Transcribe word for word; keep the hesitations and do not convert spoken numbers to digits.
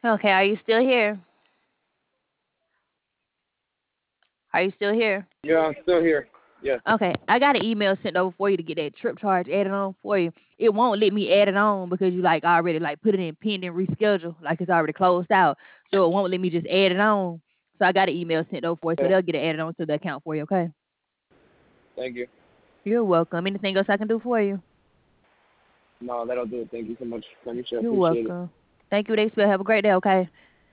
Okay, are you still here? Are you still here? Yeah, I'm still here. Yes. Okay, I got an email sent over for you to get that trip charge added on for you. It won't let me add it on because you like already like put it in pending reschedule, like it's already closed out. So it won't let me just add it on. So I got an email sent over for you, so Okay. they'll get it added on to the account for you. Okay. Thank you. You're welcome. Anything else I can do for you? No, that'll do it. Thank you so much. Let me sure You're appreciate it. welcome. Thank you, Dave. Have a great day. Okay.